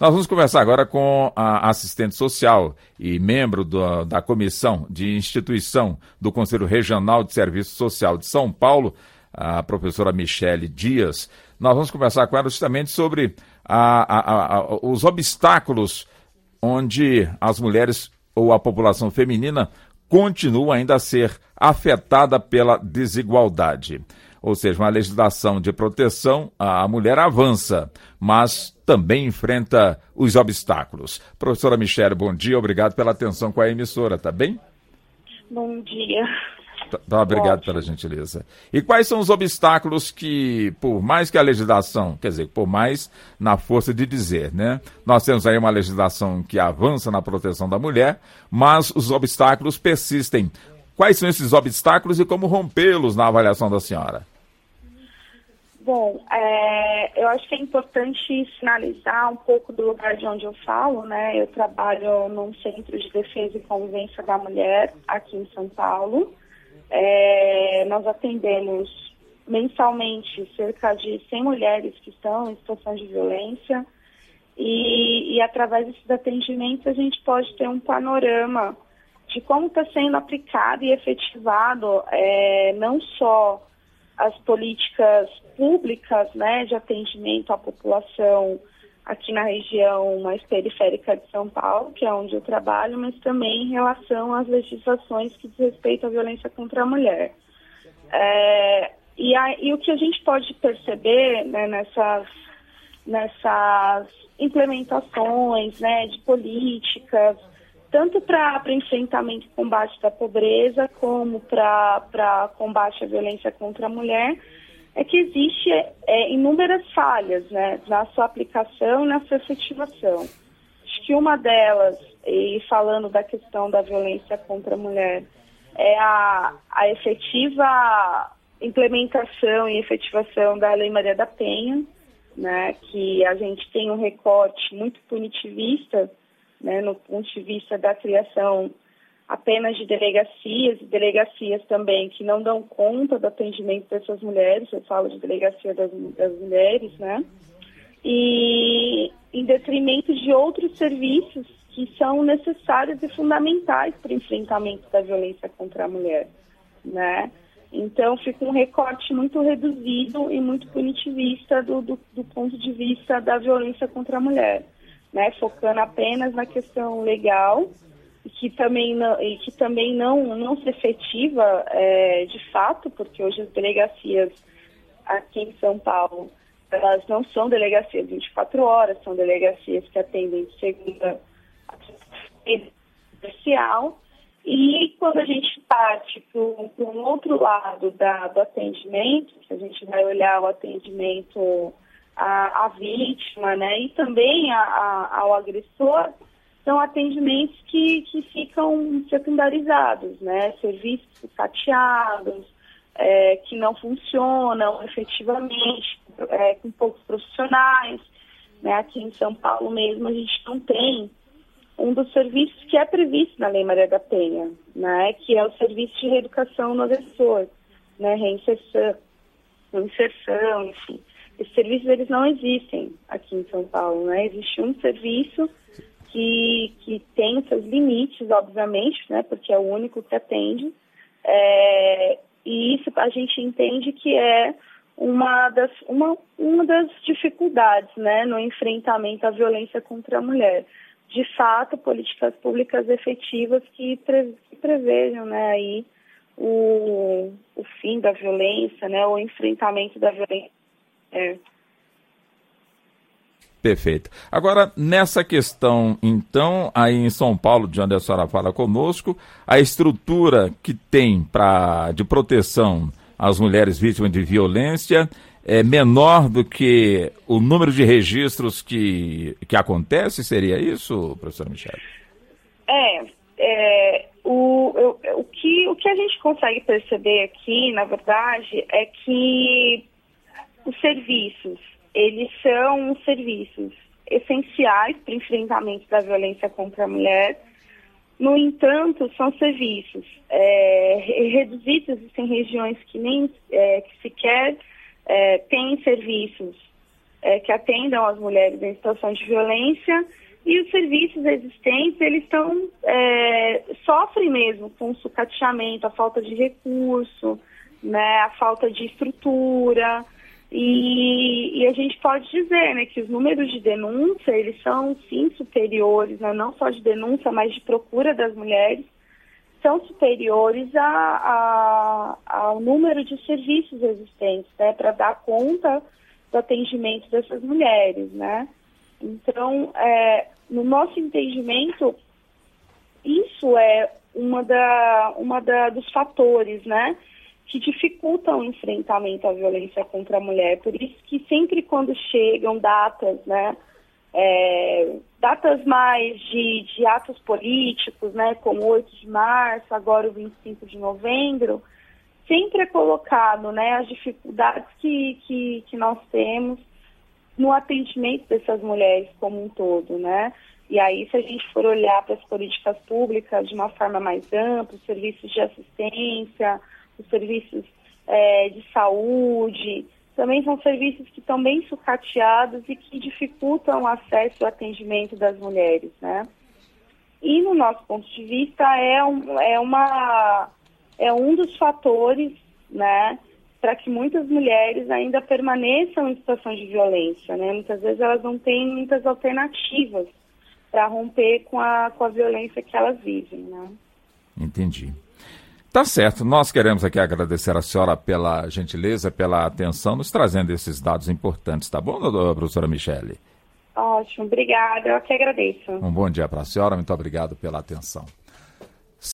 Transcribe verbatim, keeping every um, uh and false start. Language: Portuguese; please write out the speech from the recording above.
Nós vamos conversar agora com a assistente social e membro do, da Comissão de Instituição do Conselho Regional de Serviço Social de São Paulo, a professora Michele Dias. Nós vamos conversar com ela justamente sobre a, a, a, os obstáculos onde as mulheres ou a população feminina continua ainda a ser afetada pela desigualdade. Ou seja, uma legislação de proteção, a mulher avança, mas também enfrenta os obstáculos. Professora Michele, bom dia, obrigado pela atenção com a emissora, tá bem? Bom dia. Tá, obrigado Ótimo. Pela gentileza. E quais são os obstáculos que, por mais que a legislação, quer dizer, por mais na força de dizer, né? Nós temos aí uma legislação que avança na proteção da mulher, mas os obstáculos persistem. Quais são esses obstáculos e como rompê-los na avaliação da senhora? Bom, é, eu acho que é importante sinalizar um pouco do lugar de onde eu falo, né? Eu trabalho num centro de defesa e convivência da mulher aqui em São Paulo. É, nós atendemos mensalmente cerca de cem mulheres que estão em situação de violência e, e através desses atendimentos a gente pode ter um panorama de como está sendo aplicado e efetivado é, não só as políticas públicas, né, de atendimento à população aqui na região mais periférica de São Paulo, que é onde eu trabalho, mas também em relação às legislações que diz respeito à violência contra a mulher. É, e, a, e o que a gente pode perceber, né, nessas, nessas implementações, né, de políticas, tanto para enfrentamento e combate da pobreza, como para combate à violência contra a mulher, é que existe é, inúmeras falhas, né, na sua aplicação e na sua efetivação. Acho que uma delas, e falando da questão da violência contra a mulher, é a, a efetiva implementação e efetivação da Lei Maria da Penha, né, que a gente tem um recorte muito punitivista, né, no ponto de vista da criação apenas de delegacias, e delegacias também que não dão conta do atendimento dessas mulheres, eu falo de delegacia das, das mulheres, né, e em detrimento de outros serviços que são necessários e fundamentais para o enfrentamento da violência contra a mulher, né. Então fica um recorte muito reduzido e muito punitivista do, do, do ponto de vista da violência contra a mulher, né, focando apenas na questão legal, e que também não, e que também não, não se efetiva é, de fato, porque hoje as delegacias aqui em São Paulo, elas não são delegacias vinte e quatro horas, são delegacias que atendem de segunda a sexta-feira especial, e quando a gente parte para um outro lado da, do atendimento, que a gente vai olhar o atendimento à, à vítima, né, e também a, a, ao agressor, são atendimentos que, que ficam secundarizados, né? Serviços fatiados, é, que não funcionam efetivamente, é, com poucos profissionais, né? Aqui em São Paulo mesmo a gente não tem um dos serviços que é previsto na Lei Maria da Penha, né? Que é o serviço de reeducação no agressor, né? Reinserção, inserção, enfim. Esses serviços eles não existem aqui em São Paulo, né? Existe um serviço Que, que tem seus limites, obviamente, né, porque é o único que atende, é, e isso a gente entende que é uma das, uma, uma das dificuldades, né, no enfrentamento à violência contra a mulher. De fato, políticas públicas efetivas que, pre, que prevejam, né, aí o, o fim da violência, né, o enfrentamento da violência. É. Perfeito. Agora, nessa questão, então, aí em São Paulo, de onde a senhora fala conosco, a estrutura que tem pra, de proteção às mulheres vítimas de violência é menor do que o número de registros que, que acontece? Seria isso, professora Michele? É, é o, eu, o, que, o que a gente consegue perceber aqui, na verdade, é que os serviços, eles são serviços essenciais para o enfrentamento da violência contra a mulher. No entanto, são serviços é, reduzidos, existem regiões que nem é, que sequer é, têm serviços é, que atendam as mulheres em situação de violência, e os serviços existentes, eles estão, é, sofrem mesmo com o sucateamento, a falta de recurso, né, a falta de estrutura, e, e a gente pode dizer, né, que os números de denúncia, eles são sim superiores, né, não só de denúncia, mas de procura das mulheres, são superiores a, a, ao número de serviços existentes, né, para dar conta do atendimento dessas mulheres, né. Então, é, no nosso entendimento, isso é uma, da, uma da, dos fatores, né, que dificultam o enfrentamento à violência contra a mulher. Por isso que sempre quando chegam datas, né, é, datas mais de, de atos políticos, né, como oito de março, agora o vinte e cinco de novembro, sempre é colocado, né, as dificuldades que, que, que nós temos no atendimento dessas mulheres como um todo, né? E aí, se a gente for olhar para as políticas públicas de uma forma mais ampla, os serviços de assistência, os serviços é, de saúde, também são serviços que estão bem sucateados e que dificultam o acesso ao atendimento das mulheres, né? E, no nosso ponto de vista, é, um, é, uma, é um dos fatores, né, para que muitas mulheres ainda permaneçam em situação de violência, né? Muitas vezes elas não têm muitas alternativas para romper com a, com a violência que elas vivem, né? Entendi. Tá certo. Nós queremos aqui agradecer a senhora pela gentileza, pela atenção, nos trazendo esses dados importantes, tá bom, doutora, professora Michele? Ótimo, obrigada. Eu que agradeço. Um bom dia para a senhora, muito obrigado pela atenção.